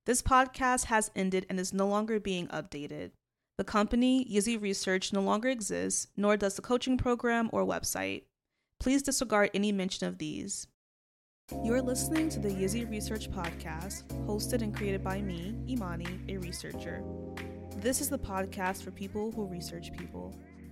This podcast has ended and is no longer being updated. The company, Yizzy Research, no longer exists, nor does the coaching program or website. Please disregard any mention of these. You're listening to the Yizzy Research podcast, hosted and created by me, Imani, a researcher. This is the podcast for people who research people.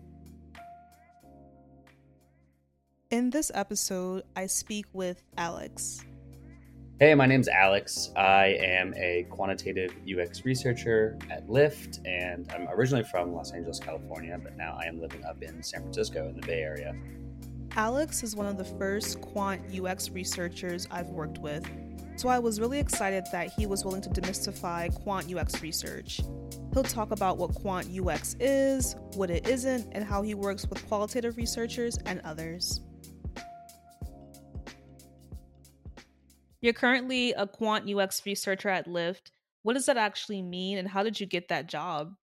In this episode, I speak with Alex. Hey, my name's Alex. I am a quantitative UX researcher at Lyft, and I'm originally from Los Angeles, California, but now I am living up in San Francisco in the Bay Area. Alex is one of the first quant UX researchers I've worked with, so I was really excited that he was willing to demystify quant UX research. He'll talk about what quant UX is, what it isn't, and how he works with qualitative researchers and others. You're currently a quant UX researcher at Lyft. What does that actually mean, and how did you get that job?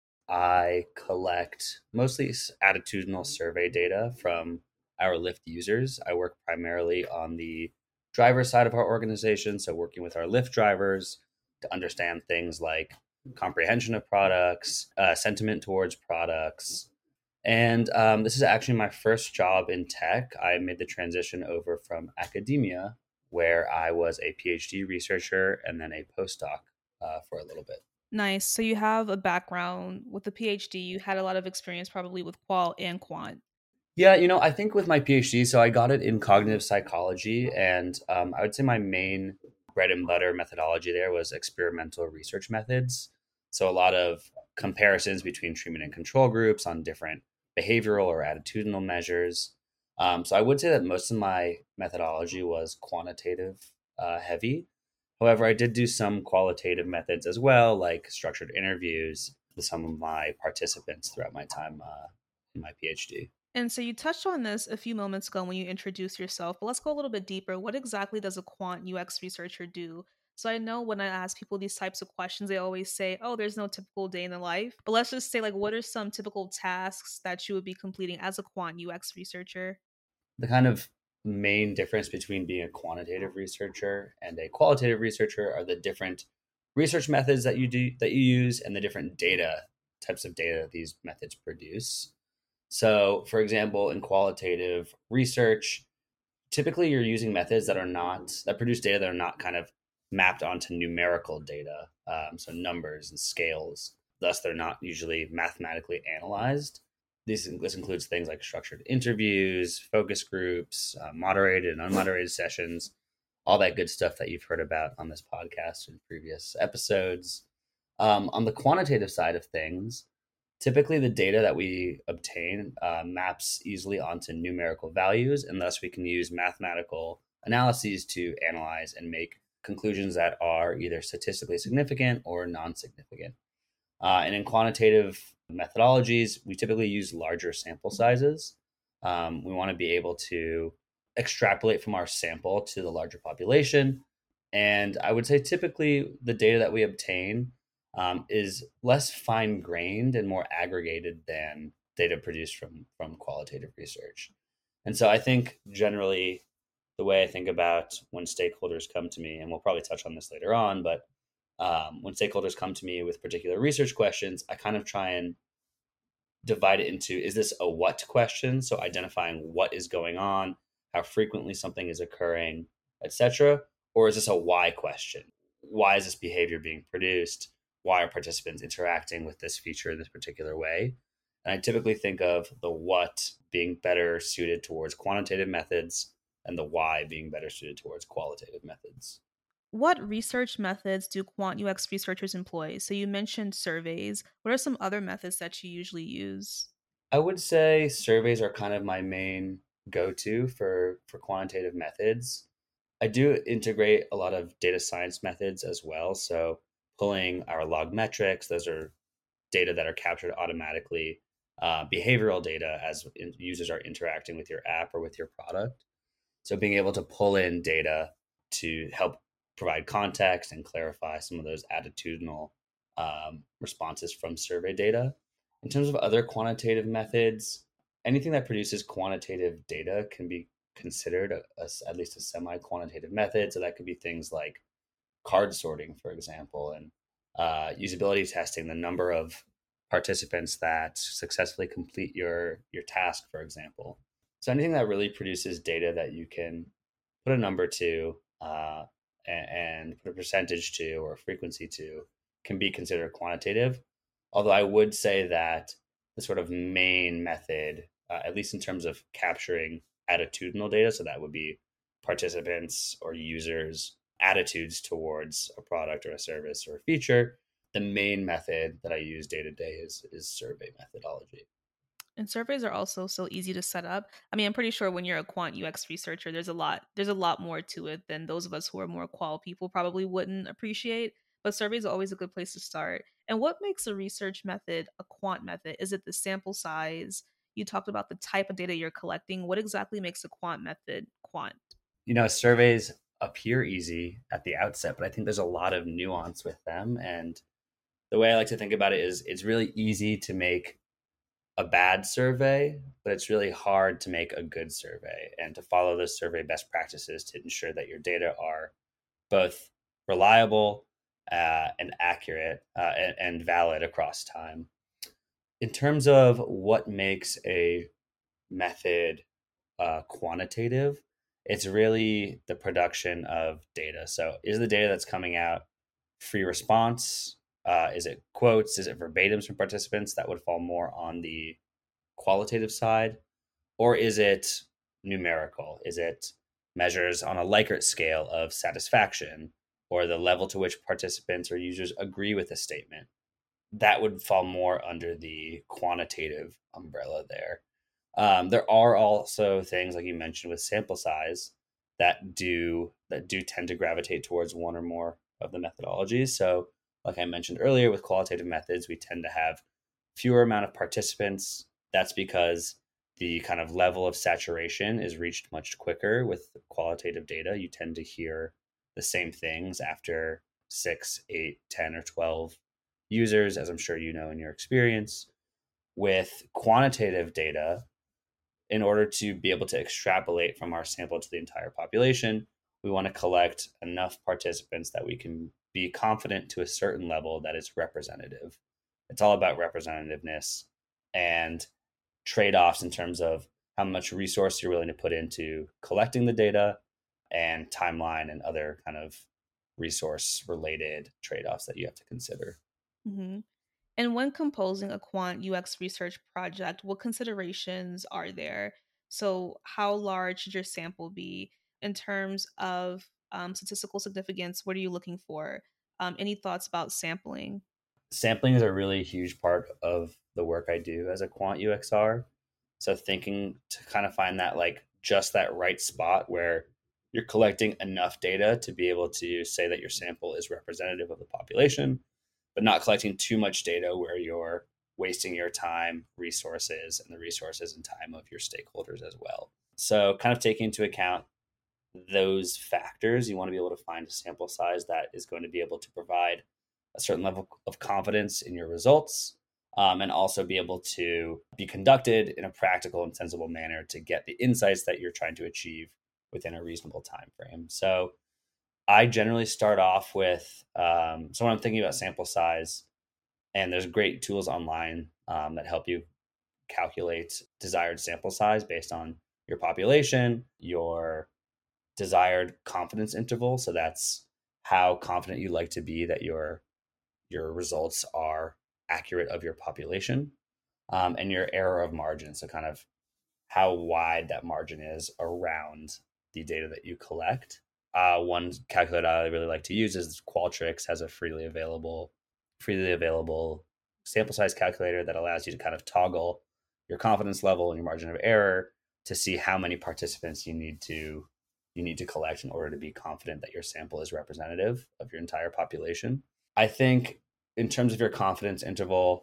I collect mostly attitudinal survey data from our Lyft users. I work primarily on the driver side of our organization, so working with our Lyft drivers to understand things like comprehension of products, sentiment towards products. And this is actually my first job in tech. I made the transition over from academia, where I was a PhD researcher and then a postdoc for a little bit. Nice. So you have a background with the PhD. You had a lot of experience probably with qual and quant. Yeah, I think with my PhD, so I got it in cognitive psychology, and I would say my main bread and butter methodology there was experimental research methods. So a lot of comparisons between treatment and control groups on different behavioral or attitudinal measures. So I would say that most of my methodology was quantitative heavy. However, I did do some qualitative methods as well, like structured interviews with some of my participants throughout my time in my PhD. And so you touched on this a few moments ago when you introduced yourself, but let's go a little bit deeper. What exactly does a quant UX researcher do? So I know when I ask people these types of questions, they always say, oh, there's no typical day in the life. But let's just say, like, what are some typical tasks that you would be completing as a quant UX researcher? The kind of main difference between being a quantitative researcher and a qualitative researcher are the different research methods that you use and the different data types of data that these methods produce. So, for example, in qualitative research, typically you're using methods that produce data that are not kind of mapped onto numerical data, so numbers and scales. Thus, they're not usually mathematically analyzed. This includes things like structured interviews, focus groups, moderated and unmoderated sessions, all that good stuff that you've heard about on this podcast in previous episodes. On the quantitative side of things, typically the data that we obtain maps easily onto numerical values, and thus we can use mathematical analyses to analyze and make conclusions that are either statistically significant or non-significant. And in quantitative methodologies, we typically use larger sample sizes. We want to be able to extrapolate from our sample to the larger population. And I would say typically the data that we obtain is less fine grained and more aggregated than data produced from qualitative research. And so I think generally the way I think about when stakeholders come to me, and we'll probably touch on this later on, but when stakeholders come to me with particular research questions, I kind of try and divide it into, is this a what question? So identifying what is going on, how frequently something is occurring, etc. Or is this a why question? Why is this behavior being produced? Why are participants interacting with this feature in this particular way? And I typically think of the what being better suited towards quantitative methods and the why being better suited towards qualitative methods. What research methods do quant UX researchers employ? So you mentioned surveys. What are some other methods that you usually use? I would say surveys are kind of my main go-to for quantitative methods. I do integrate a lot of data science methods as well. So pulling our log metrics, those are data that are captured automatically, behavioral data as users are interacting with your app or with your product. So being able to pull in data to help provide context and clarify some of those attitudinal responses from survey data. In terms of other quantitative methods, anything that produces quantitative data can be considered at least a semi-quantitative method. So that could be things like card sorting, for example, and usability testing, the number of participants that successfully complete your task, for example. So anything that really produces data that you can put a number to and put a percentage to or a frequency to can be considered quantitative. Although I would say that the sort of main method, at least in terms of capturing attitudinal data, so that would be participants or users' attitudes towards a product or a service or a feature, the main method that I use day to day is survey methodology. And surveys are also so easy to set up. I mean, I'm pretty sure when you're a quant UX researcher, there's a lot more to it than those of us who are more qual people probably wouldn't appreciate. But surveys are always a good place to start. And what makes a research method a quant method? Is it the sample size? You talked about the type of data you're collecting. What exactly makes a quant method quant? Surveys appear easy at the outset, but I think there's a lot of nuance with them. And the way I like to think about it is it's really easy to make a bad survey, but it's really hard to make a good survey and to follow those survey best practices to ensure that your data are both reliable and accurate and valid across time. In terms of what makes a method quantitative, it's really the production of data. So, is the data that's coming out free response? Is it quotes? Is it verbatims from participants? That would fall more on the qualitative side. Or is it numerical? Is it measures on a Likert scale of satisfaction or the level to which participants or users agree with a statement? That would fall more under the quantitative umbrella there. There are also things like you mentioned with sample size that do tend to gravitate towards one or more of the methodologies. So, like I mentioned earlier, with qualitative methods, we tend to have fewer amount of participants. That's because the kind of level of saturation is reached much quicker with qualitative data. You tend to hear the same things after 6, 8, 10, or 12 users, as I'm sure you know in your experience. With quantitative data, in order to be able to extrapolate from our sample to the entire population, we want to collect enough participants that we can be confident to a certain level that it's representative. It's all about representativeness and trade offs in terms of how much resource you're willing to put into collecting the data and timeline and other kind of resource related trade offs that you have to consider. Hmm. And when composing a quant UX research project, what considerations are there? So, how large should your sample be in terms of statistical significance? What are you looking for? Any thoughts about sampling? Sampling is a really huge part of the work I do as a quant UXR. So thinking to kind of find that like just that right spot where you're collecting enough data to be able to say that your sample is representative of the population, but not collecting too much data where you're wasting your time, resources, and the resources and time of your stakeholders as well. So kind of taking into account those factors, you want to be able to find a sample size that is going to be able to provide a certain level of confidence in your results, and also be able to be conducted in a practical and sensible manner to get the insights that you're trying to achieve within a reasonable time frame. So I generally start off with so when I'm thinking about sample size, and there's great tools online that help you calculate desired sample size based on your population, your desired confidence interval. So that's how confident you like to be that your results are accurate of your population, and your error of margin. So kind of how wide that margin is around the data that you collect. One calculator I really like to use is Qualtrics has a freely available sample size calculator that allows you to kind of toggle your confidence level and your margin of error to see how many participants you need to collect in order to be confident that your sample is representative of your entire population. I think in terms of your confidence interval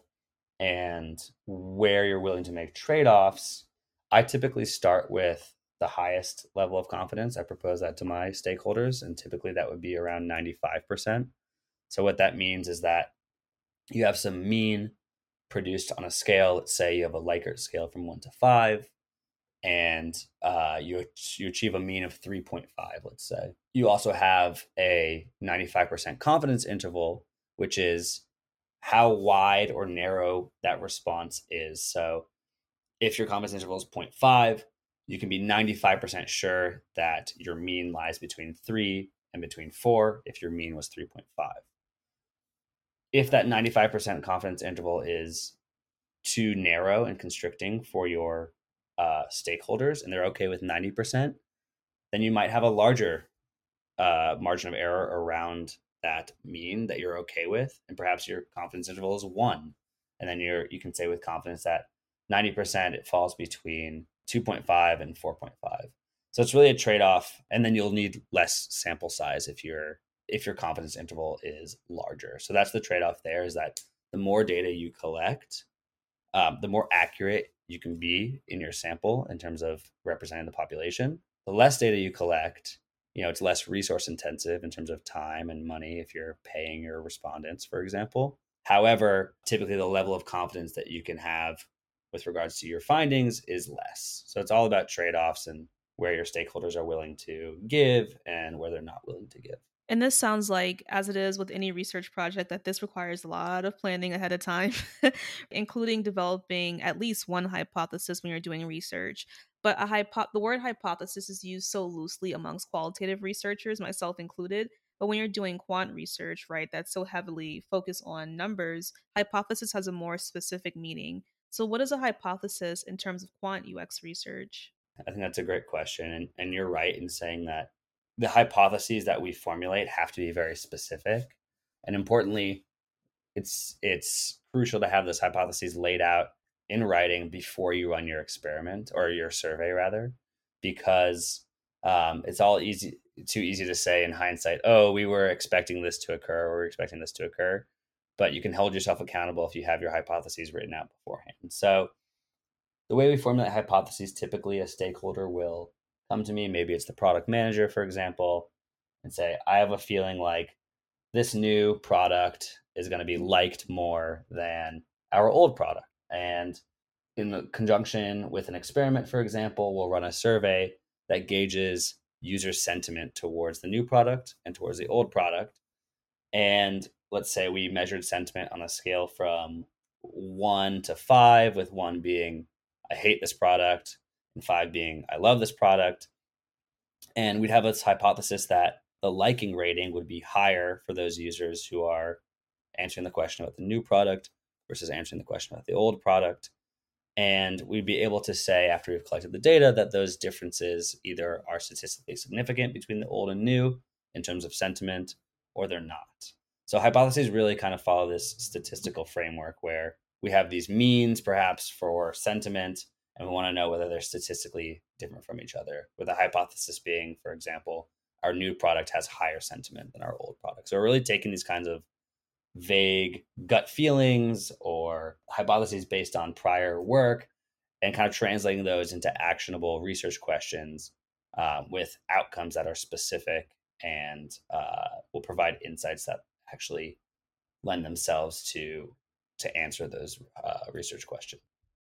and where you're willing to make trade-offs, I typically start with the highest level of confidence. I propose that to my stakeholders, and typically that would be around 95%. So what that means is that you have some mean produced on a scale. Let's say you have a Likert scale from 1 to 5, and you achieve a mean of 3.5, let's say. You also have a 95% confidence interval, which is how wide or narrow that response is. So if your confidence interval is zero point 0.5, you can be 95% sure that your mean lies between 3 and between 4 if your mean was 3.5. If that 95% confidence interval is too narrow and constricting for your stakeholders and they're okay with 90%, then you might have a larger margin of error around that mean that you're okay with, and perhaps your confidence interval is 1, and then you can say with confidence that 90% it falls between 2.5 and 4.5. So it's really a trade-off, and then you'll need less sample size if your confidence interval is larger. So that's the trade-off there, is that the more data you collect, the more accurate you can be in your sample in terms of representing the population. The less data you collect, it's less resource intensive in terms of time and money if you're paying your respondents, for example. However, typically the level of confidence that you can have with regards to your findings is less. So it's all about trade-offs and where your stakeholders are willing to give and where they're not willing to give. And this sounds like, as it is with any research project, that this requires a lot of planning ahead of time, including developing at least one hypothesis when you're doing research. But the word hypothesis is used so loosely amongst qualitative researchers, myself included. But when you're doing quant research, right, that's so heavily focused on numbers, hypothesis has a more specific meaning. So, what is a hypothesis in terms of quant UX research? I think that's a great question. And you're right in saying that the hypotheses that we formulate have to be very specific. And importantly, it's crucial to have those hypotheses laid out in writing before you run your experiment, or your survey rather, because it's all too easy to say in hindsight, oh, we were expecting this to occur, or we're expecting this to occur. But you can hold yourself accountable if you have your hypotheses written out beforehand. So the way we formulate hypotheses, typically a stakeholder will come to me, maybe it's the product manager, for example, and say, I have a feeling like this new product is going to be liked more than our old product. And in conjunction with an experiment, for example, we'll run a survey that gauges user sentiment towards the new product and towards the old product. And let's say we measured sentiment on a scale from 1 to 5, with 1 being I hate this product and 5 being I love this product. And we'd have this hypothesis that the liking rating would be higher for those users who are answering the question about the new product versus answering the question about the old product. And we'd be able to say, after we've collected the data, that those differences either are statistically significant between the old and new in terms of sentiment, or they're not. So hypotheses really kind of follow this statistical framework where we have these means perhaps for sentiment, and we want to know whether they're statistically different from each other, with a hypothesis being, for example, our new product has higher sentiment than our old product. So we're really taking these kinds of vague gut feelings or hypotheses based on prior work and kind of translating those into actionable research questions with outcomes that are specific and will provide insights that actually lend themselves to answer those research questions.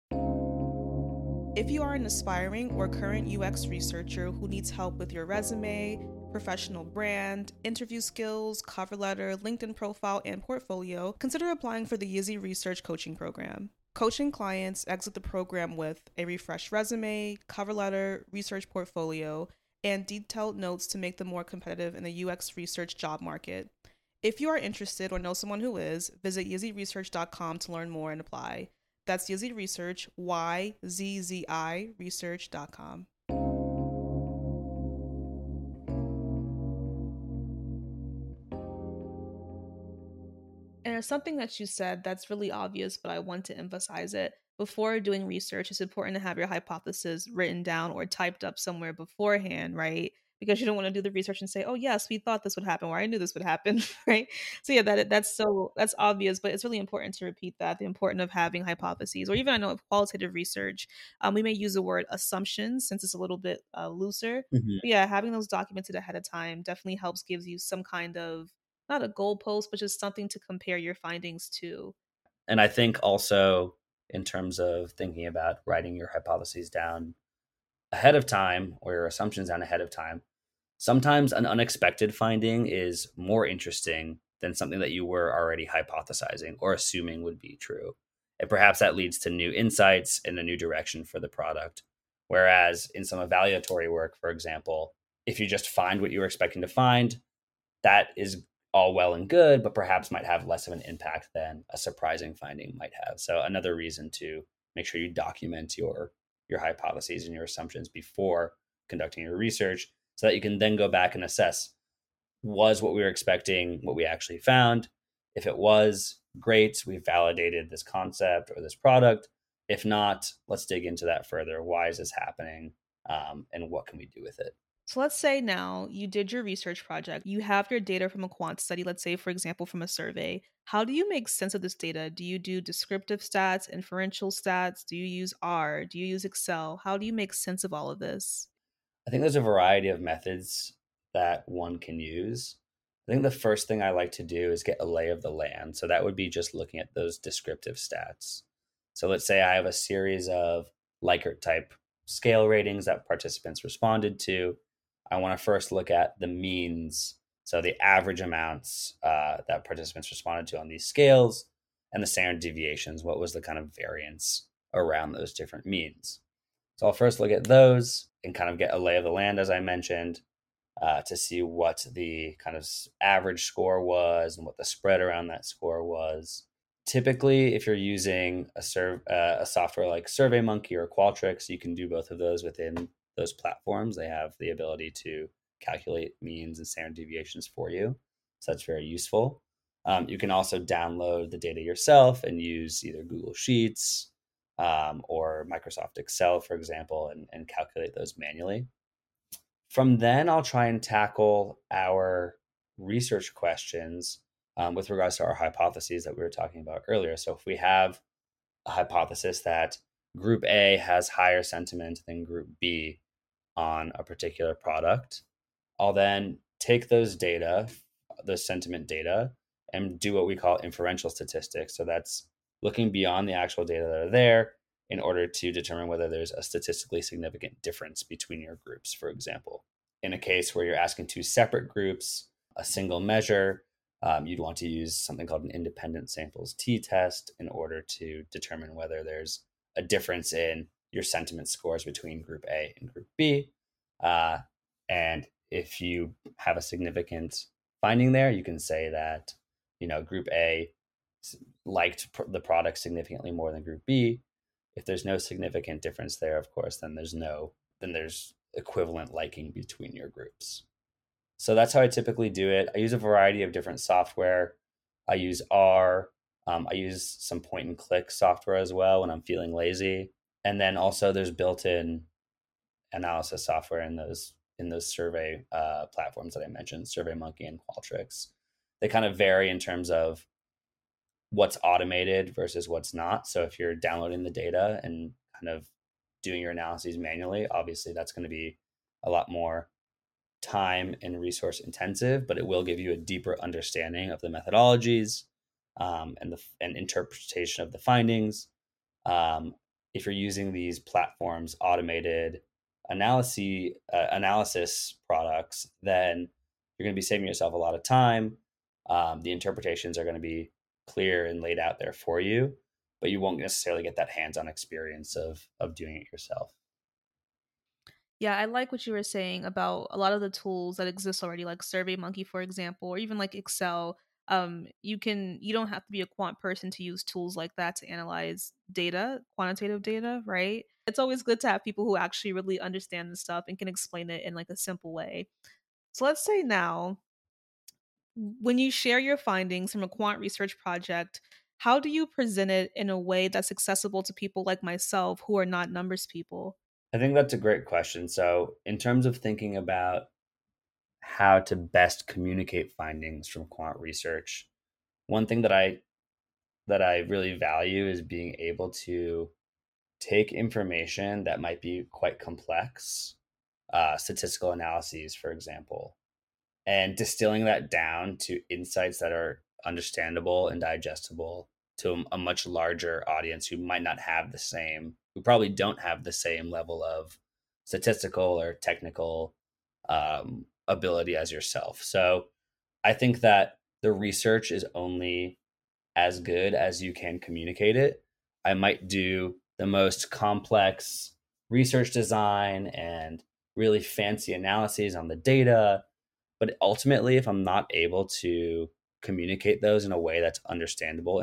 If you are an aspiring or current UX researcher who needs help with your resume, professional brand, interview skills, cover letter, LinkedIn profile, and portfolio, consider applying for the Yizzy Research Coaching Program. Coaching clients exit the program with a refreshed resume, cover letter, research portfolio, and detailed notes to make them more competitive in the UX research job market. If you are interested or know someone who is, visit yizzyresearch.com to learn more and apply. That's Yizzy Research, YZZI Research.com. And there's something that you said that's really obvious, but I want to emphasize it. Before doing research, it's important to have your hypothesis written down or typed up somewhere beforehand, right? Because you don't want to do the research and say, "Oh, yes, we thought this would happen," or "I knew this would happen," right? So yeah, that's obvious, but it's really important to repeat that, the importance of having hypotheses, or even I know of qualitative research, we may use the word assumptions since it's a little bit looser. Mhm. But yeah, having those documented ahead of time definitely helps, gives you some kind of, not a goalpost, but just something to compare your findings to. And I think also, in terms of thinking about writing your hypotheses down, ahead of time or your assumptions down ahead of time, sometimes an unexpected finding is more interesting than something that you were already hypothesizing or assuming would be true. And perhaps that leads to new insights and a new direction for the product. Whereas in some evaluatory work, for example, if you just find what you were expecting to find, that is all well and good, but perhaps might have less of an impact than a surprising finding might have. So another reason to make sure you document your hypotheses and your assumptions before conducting your research so that you can then go back and assess, was what we were expecting what we actually found? If it was, great, we validated this concept or this product. If not, let's dig into that further. Why is this happening? And what can we do with it? So let's say now you did your research project, you have your data from a quant study, let's say, for example, from a survey. How do you make sense of this data? Do you do descriptive stats, inferential stats? Do you use R? Do you use Excel? How do you make sense of all of this? I think there's a variety of methods that one can use. I think the first thing I like to do is get a lay of the land. So that would be just looking at those descriptive stats. So let's say I have a series of Likert type scale ratings that participants responded to. I want to first look at the means, so the average amounts that participants responded to on these scales, and the standard deviations. What was the kind of variance around those different means? So I'll first look at those and kind of get a lay of the land, as I mentioned, to see what the kind of average score was and what the spread around that score was. Typically, if you're using a software like SurveyMonkey or Qualtrics, you can do both of those within those platforms. They have the ability to calculate means and standard deviations for you. So that's very useful. You can also download the data yourself and use either Google Sheets or Microsoft Excel, for example, and calculate those manually. From then, I'll try and tackle our research questions with regards to our hypotheses that we were talking about earlier. So if we have a hypothesis that group A has higher sentiment than group B on a particular product, I'll then take those data, those sentiment data, and do what we call inferential statistics. So that's looking beyond the actual data that are there in order to determine whether there's a statistically significant difference between your groups, for example. In a case where you're asking two separate groups, a single measure, you'd want to use something called an independent samples t-test in order to determine whether there's a difference in your sentiment scores between group A and group B. And if you have a significant finding there, you can say that, group A liked the product significantly more than group B. If there's no significant difference there, of course, then there's equivalent liking between your groups. So that's how I typically do it. I use a variety of different software. I use R. I use some point and click software as well when I'm feeling lazy. And then also there's built-in analysis software in those survey platforms that I mentioned, SurveyMonkey and Qualtrics. They kind of vary in terms of what's automated versus what's not. So if you're downloading the data and kind of doing your analyses manually, obviously that's going to be a lot more time and resource intensive, but it will give you a deeper understanding of the methodologies and interpretation of the findings. If you're using these platforms, automated analysis products, then you're going to be saving yourself a lot of time. The interpretations are going to be clear and laid out there for you, but you won't necessarily get that hands-on experience of doing it yourself. Yeah, I like what you were saying about a lot of the tools that exist already, like SurveyMonkey, for example, or even like Excel. You don't have to be a quant person to use tools like that to analyze data, quantitative data, right? It's always good to have people who actually really understand this stuff and can explain it in like a simple way. So let's say now, when you share your findings from a quant research project, how do you present it in a way that's accessible to people like myself who are not numbers people? I think that's a great question. So, in terms of thinking about how to best communicate findings from quant research, one thing that I really value is being able to take information that might be quite complex, statistical analyses, for example, and distilling that down to insights that are understandable and digestible to a much larger audience who might not have who probably don't have the same level of statistical or technical ability as yourself. So I think that the research is only as good as you can communicate it. I might do the most complex research design and really fancy analyses on the data, but ultimately, if I'm not able to communicate those in a way that's understandable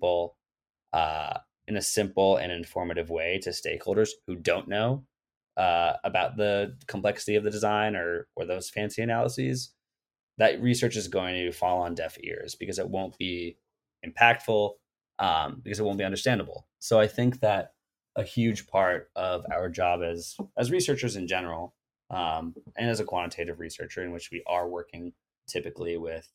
uh, in a simple and informative way to stakeholders who don't know about the complexity of the design or those fancy analyses, that research is going to fall on deaf ears because it won't be impactful, because it won't be understandable. So I think that a huge part of our job as researchers in general, and as a quantitative researcher, in which we are working typically with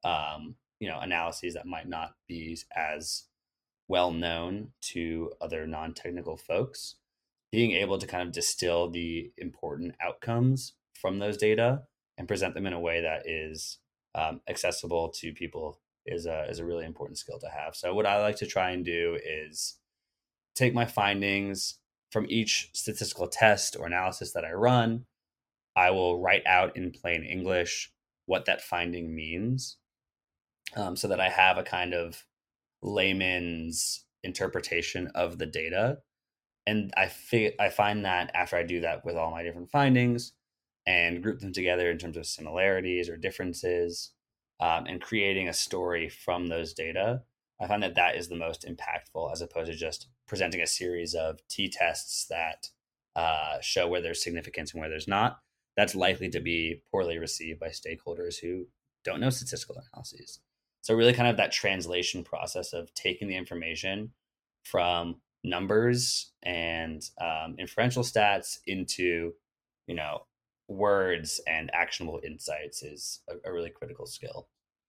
analyses that might not be as well known to other non-technical folks, being able to kind of distill the important outcomes from those data and present them in a way that is accessible to people is a really important skill to have. So what I like to try and do is take my findings from each statistical test or analysis that I run. I will write out in plain English what that finding means, so that I have a kind of layman's interpretation of the data. And I find that after I do that with all my different findings and group them together in terms of similarities or differences, and creating a story from those data, I find that that is the most impactful, as opposed to just presenting a series of t-tests that show where there's significance and where there's not. That's likely to be poorly received by stakeholders who don't know statistical analyses. So really kind of that translation process of taking the information from numbers and inferential stats into, you know, words and actionable insights is a really critical skill.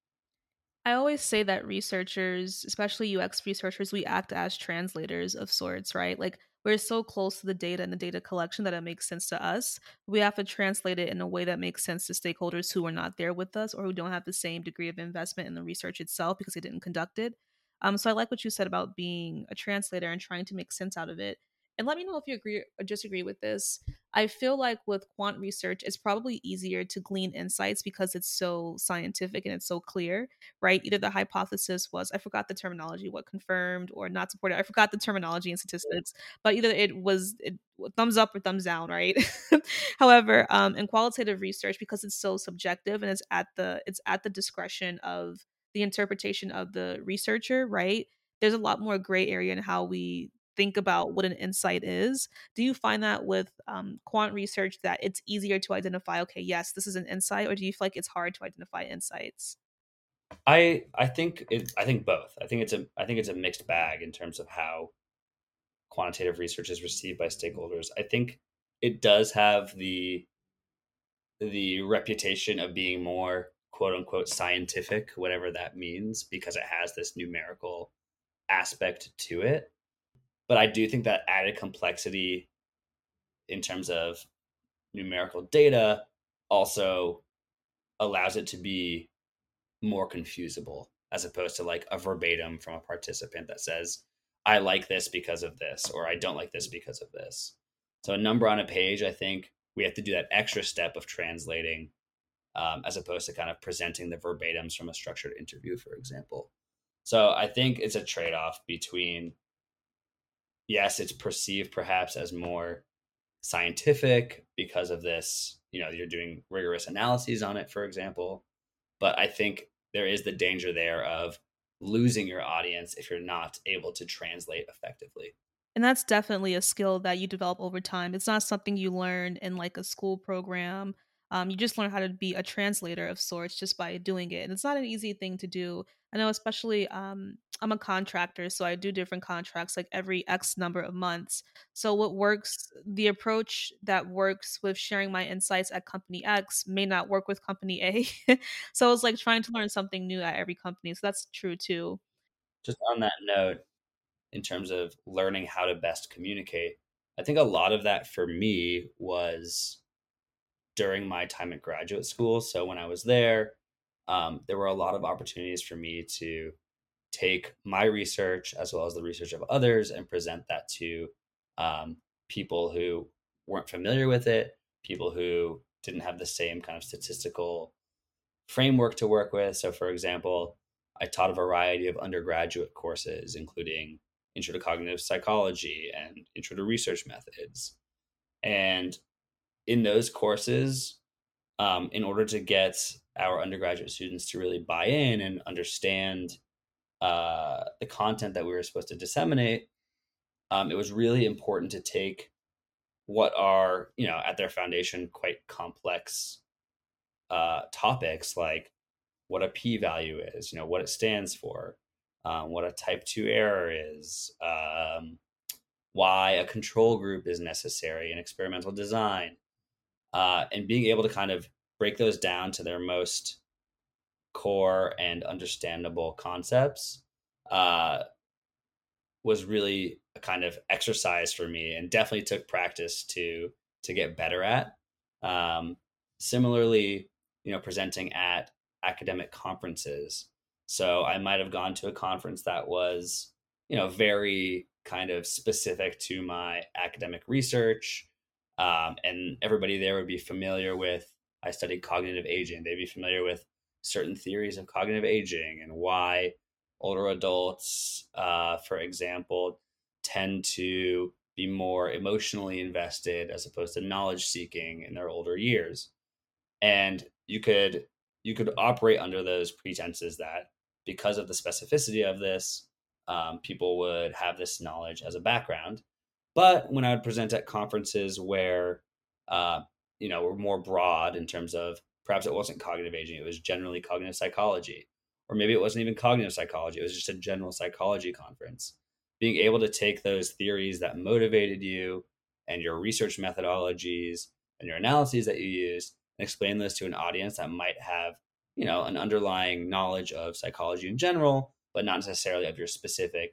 I always say that researchers, especially UX researchers, we act as translators of sorts, right? Like we're so close to the data and the data collection that it makes sense to us. We have to translate it in a way that makes sense to stakeholders who are not there with us or who don't have the same degree of investment in the research itself because they didn't conduct it. So I like what you said about being a translator and trying to make sense out of it. And let me know if you agree or disagree with this. I feel like with quant research, it's probably easier to glean insights because it's so scientific and it's so clear, right? Either the hypothesis was, I forgot the terminology, what confirmed or not supported. I forgot the terminology in statistics, but either it thumbs up or thumbs down, right? However, in qualitative research, because it's so subjective and it's at the discretion of the interpretation of the researcher, right? There's a lot more gray area in how we think about what an insight is. Do you find that with quant research that it's easier to identify, okay, yes, this is an insight, or do you feel like it's hard to identify insights? I think both. I think it's a mixed bag in terms of how quantitative research is received by stakeholders. I think it does have the reputation of being more quote unquote scientific, whatever that means, because it has this numerical aspect to it. But I do think that added complexity in terms of numerical data also allows it to be more confusable, as opposed to like a verbatim from a participant that says, I like this because of this, or I don't like this because of this. So a number on a page, I think we have to do that extra step of translating, as opposed to kind of presenting the verbatims from a structured interview, for example. So I think it's a trade off between, yes, it's perceived perhaps as more scientific because of this, you're doing rigorous analyses on it, for example. But I think there is the danger there of losing your audience if you're not able to translate effectively. And that's definitely a skill that you develop over time. It's not something you learn in like a school program. You just learn how to be a translator of sorts just by doing it. And it's not an easy thing to do. I know, especially I'm a contractor, so I do different contracts like every X number of months. So, the approach that works with sharing my insights at company X may not work with company A. So, it's like trying to learn something new at every company. So, that's true too. Just on that note, in terms of learning how to best communicate, I think a lot of that for me was during my time at graduate school. So when I was there were a lot of opportunities for me to take my research as well as the research of others and present that to people who weren't familiar with it, people who didn't have the same kind of statistical framework to work with. So, for example, I taught a variety of undergraduate courses, including Intro to Cognitive Psychology and Intro to Research Methods. And in those courses, in order to get our undergraduate students to really buy in and understand the content that we were supposed to disseminate, it was really important to take what are, at their foundation, quite complex topics, like what a p-value is, what it stands for, what a type 2 error is, why a control group is necessary in experimental design, and being able to kind of break those down to their most core and understandable concepts was really a kind of exercise for me, and definitely took practice to get better at. Similarly, presenting at academic conferences. So I might have gone to a conference that was, very kind of specific to my academic research. And everybody there would be familiar with, I studied cognitive aging. They'd be familiar with certain theories of cognitive aging and why older adults, for example, tend to be more emotionally invested as opposed to knowledge seeking in their older years. And you could operate under those pretenses that because of the specificity of this, people would have this knowledge as a background. But when I would present at conferences where, were more broad in terms of, perhaps it wasn't cognitive aging, it was generally cognitive psychology, or maybe it wasn't even cognitive psychology, it was just a general psychology conference. Being able to take those theories that motivated you and your research methodologies and your analyses that you used and explain those to an audience that might have, an underlying knowledge of psychology in general, but not necessarily of your specific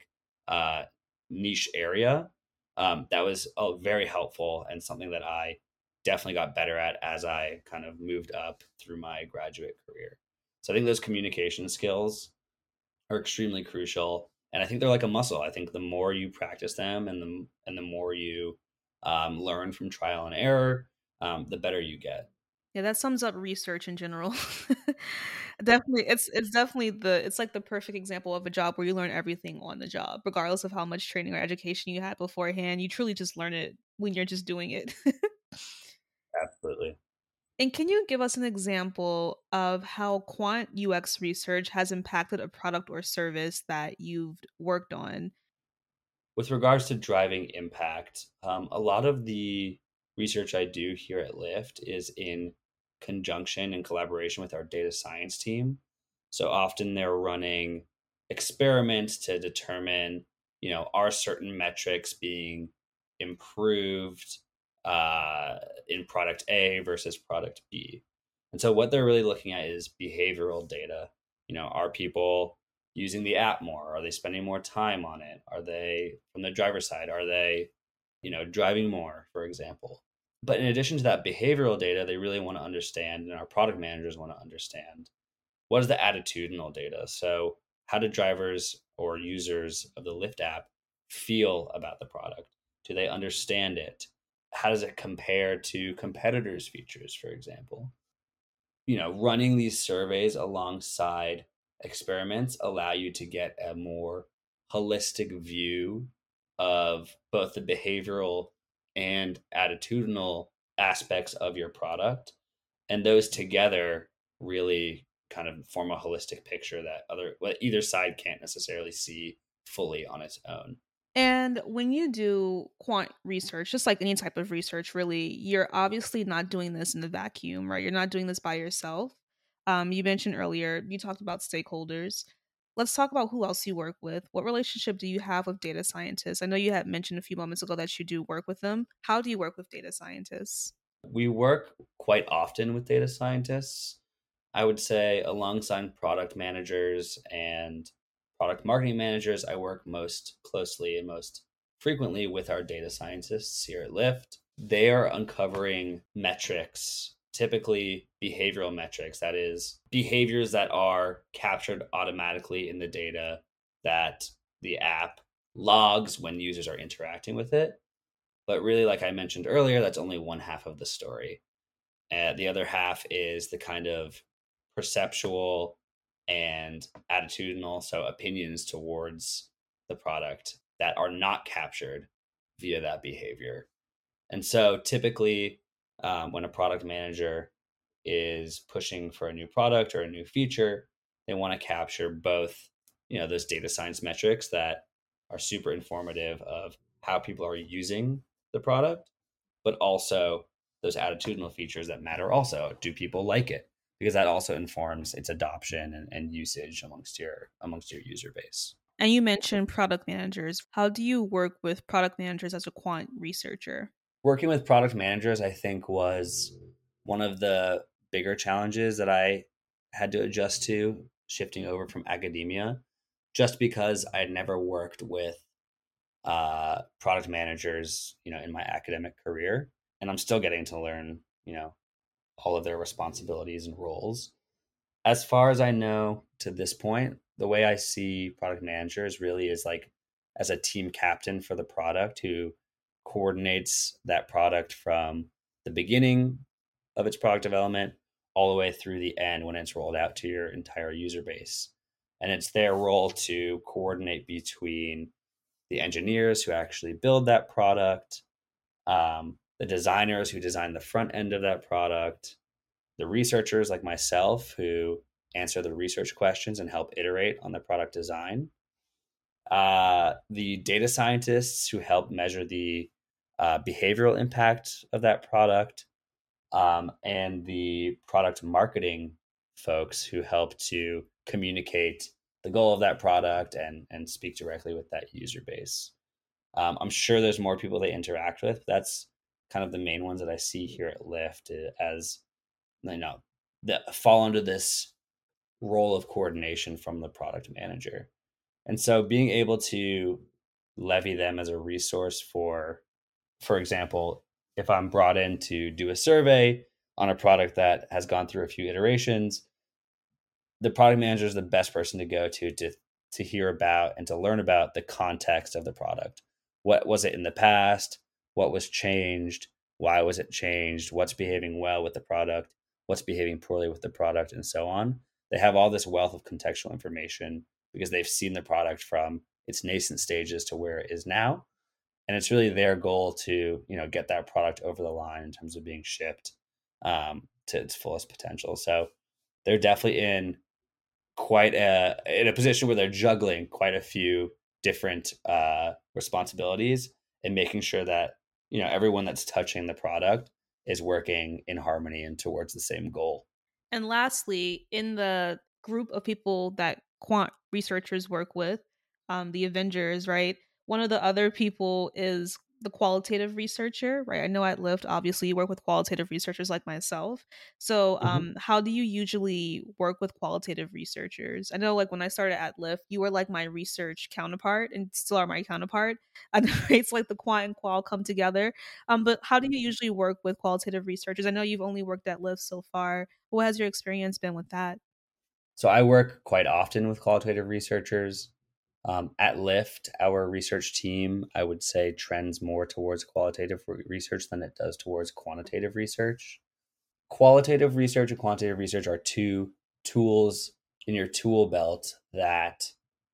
niche area. That was very helpful and something that I definitely got better at as I kind of moved up through my graduate career. So I think those communication skills are extremely crucial, and I think they're like a muscle. I think the more you practice them and the more you learn from trial and error, the better you get. Yeah, that sums up research in general. Definitely, it's definitely it's like the perfect example of a job where you learn everything on the job, regardless of how much training or education you had beforehand. You truly just learn it when you're just doing it. Absolutely. And can you give us an example of how quant UX research has impacted a product or service that you've worked on? With regards to driving impact, a lot of the research I do here at Lyft is in conjunction and collaboration with our data science team. So often they're running experiments to determine, are certain metrics being improved in product A versus product B. And so what they're really looking at is behavioral data. Are people using the app more? Are they spending more time on it? Are they, from the driver's side, are they, driving more, for example? But in addition to that behavioral data, they really want to understand, and our product managers want to understand, what is the attitudinal data? So how do drivers or users of the Lyft app feel about the product? Do they understand it? How does it compare to competitors' features, for example? Running these surveys alongside experiments allow you to get a more holistic view of both the behavioral and attitudinal aspects of your product. And those together really kind of form a holistic picture that either side can't necessarily see fully on its own. And when you do quant research, just like any type of research, really, you're obviously not doing this in the vacuum, right? You're not doing this by yourself. You mentioned earlier, you talked about stakeholders. Let's talk about who else you work with. What relationship do you have with data scientists? I know you had mentioned a few moments ago that you do work with them. How do you work with data scientists? We work quite often with data scientists. I would say alongside product managers and product marketing managers, I work most closely and most frequently with our data scientists here at Lyft. They are uncovering metrics, typically behavioral metrics, that is, behaviors that are captured automatically in the data that the app logs when users are interacting with it. But really, like I mentioned earlier, that's only one half of the story. And the other half is the kind of perceptual and attitudinal, so opinions towards the product that are not captured via that behavior. And so typically, when a product manager is pushing for a new product or a new feature, they want to capture both, those data science metrics that are super informative of how people are using the product, but also those attitudinal features that matter also. Do people like it? Because that also informs its adoption and usage amongst your user base. And you mentioned product managers. How do you work with product managers as a quant researcher? Working with product managers, I think, was one of the bigger challenges that I had to adjust to shifting over from academia, just because I had never worked with product managers, in my academic career, and I'm still getting to learn, all of their responsibilities and roles. As far as I know to this point, the way I see product managers really is like as a team captain for the product who coordinates that product from the beginning of its product development all the way through the end when it's rolled out to your entire user base. And it's their role to coordinate between the engineers who actually build that product, the designers who design the front end of that product, the researchers like myself who answer the research questions and help iterate on the product design, the data scientists who help measure the behavioral impact of that product, and the product marketing folks who help to communicate the goal of that product and speak directly with that user base. I'm sure there's more people they interact with. That's kind of the main ones that I see here at Lyft as that fall under this role of coordination from the product manager. And so being able to levy them as a resource for example, if I'm brought in to do a survey on a product that has gone through a few iterations, the product manager is the best person to go to hear about and to learn about the context of the product. What was it in the past? What was changed? Why was it changed? What's behaving well with the product? What's behaving poorly with the product, and so on. They have all this wealth of contextual information because they've seen the product from its nascent stages to where it is now. And it's really their goal to, get that product over the line in terms of being shipped to its fullest potential. So they're definitely in a position where they're juggling quite a few different responsibilities and making sure that everyone that's touching the product is working in harmony and towards the same goal. And lastly, in the group of people that quant researchers work with, the Avengers, right? One of the other people is the qualitative researcher, right? I know at Lyft, obviously, you work with qualitative researchers like myself. So, Mhm. how do you usually work with qualitative researchers? I know, like, when I started at Lyft, you were like my research counterpart and still are my counterpart. I know it's like the quant and qual come together. But how do you usually work with qualitative researchers? I know you've only worked at Lyft so far. What has your experience been with that? So I work quite often with qualitative researchers. At Lyft, our research team, I would say, trends more towards qualitative research than it does towards quantitative research. Qualitative research and quantitative research are two tools in your tool belt that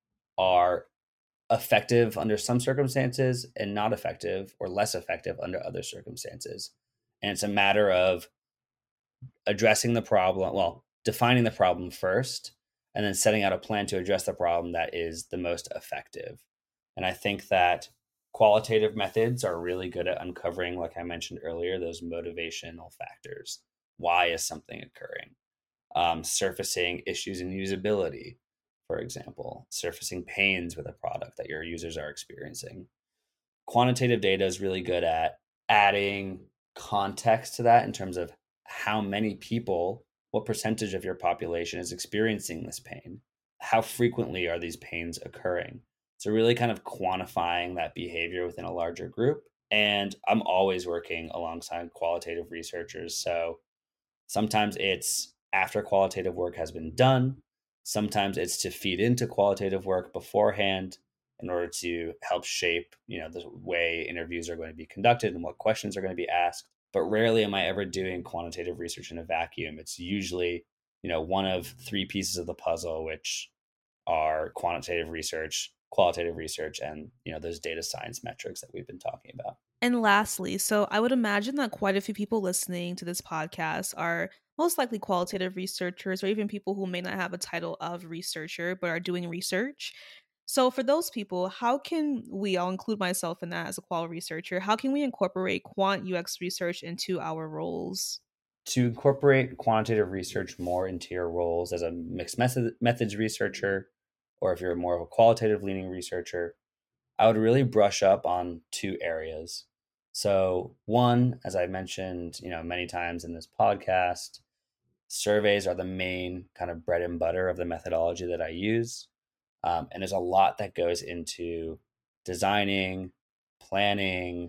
are effective under some circumstances and not effective or less effective under other circumstances. And it's a matter of addressing the problem, well, defining the problem first, and then setting out a plan to address the problem that is the most effective. And I think that qualitative methods are really good at uncovering, like I mentioned earlier, those motivational factors. Why is something occurring? Surfacing issues in usability, for example, surfacing pains with a product that your users are experiencing. Quantitative data is really good at adding context to that in terms of how many people, what percentage of your population is experiencing this pain? How frequently are these pains occurring? So, really kind of quantifying that behavior within a larger group. And I'm always working alongside qualitative researchers. So, sometimes it's after qualitative work has been done, sometimes it's to feed into qualitative work beforehand. in order to help shape, the way interviews are going to be conducted and what questions are going to be asked. But rarely am I ever doing quantitative research in a vacuum. It's usually, one of three pieces of the puzzle, which are quantitative research, qualitative research, and, those data science metrics that we've been talking about. And lastly, so I would imagine that quite a few people listening to this podcast are most likely qualitative researchers, or even people who may not have a title of researcher but are doing research. So for those people, how can we, I'll include myself in that as a qual researcher, how can we incorporate quant UX research into our roles? To incorporate quantitative research more into your roles as a mixed methods researcher, or if you're more of a qualitative leaning researcher, I would really brush up on two areas. So one, as I mentioned, many times in this podcast, surveys are the main kind of bread and butter of the methodology that I use. And there's a lot that goes into designing, planning,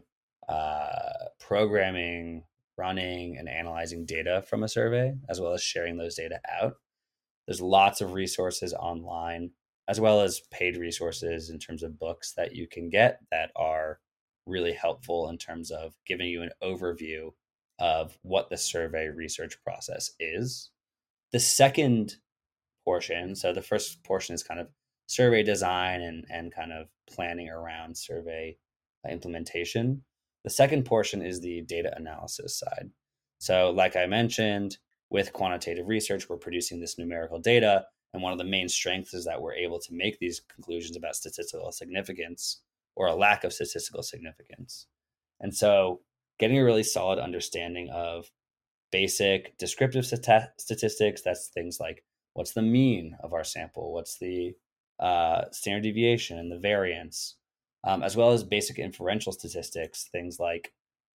programming, running, and analyzing data from a survey, as well as sharing those data out. There's lots of resources online, as well as paid resources in terms of books that you can get that are really helpful in terms of giving you an overview of what the survey research process is. The second portion, so the first portion is kind of survey design and kind of planning around survey implementation. The second portion is the data analysis side. So like I mentioned, with quantitative research, we're producing this numerical data. And one of the main strengths is that we're able to make these conclusions about statistical significance or a lack of statistical significance. And so getting a really solid understanding of basic descriptive statistics, that's things like what's the mean of our sample, what's the standard deviation and the variance, as well as basic inferential statistics, things like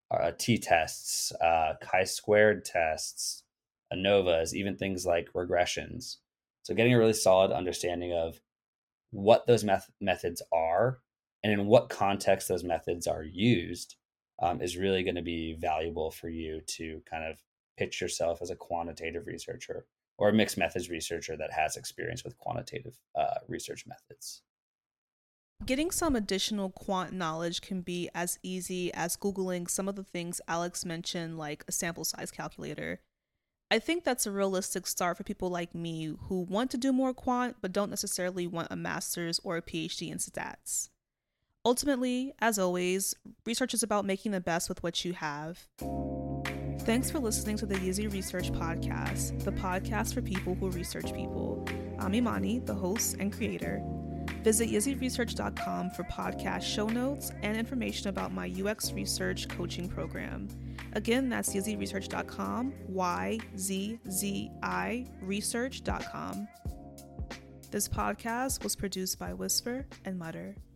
t-tests, chi-squared tests, ANOVAs, even things like regressions. So getting a really solid understanding of what those methods are and in what context those methods are used is really going to be valuable for you to kind of pitch yourself as a quantitative researcher or a mixed methods researcher that has experience with quantitative research methods. Getting some additional quant knowledge can be as easy as Googling some of the things Alex mentioned, like a sample size calculator. I think that's a realistic start for people like me who want to do more quant but don't necessarily want a master's or a PhD in stats. Ultimately, as always, research is about making the best with what you have. Thanks for listening to the Yizzy Research Podcast, the podcast for people who research people. I'm Imani, the host and creator. Visit yizzyresearch.com for podcast show notes and information about my UX research coaching program. Again, that's yizzyresearch.com, YZZI research.com. This podcast was produced by Whisper and Mutter.